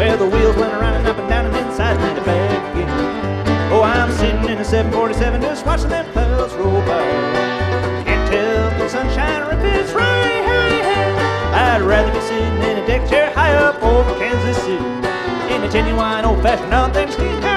Well, the wheels went around and up and down and inside and then back again. Oh, I'm sitting in a 747 just watching them clouds roll by. Can't tell if it's sunshine or if it's rain. I'd rather be sitting in a deck chair high up over Kansas City in a genuine old-fashioned non-Thanksgiving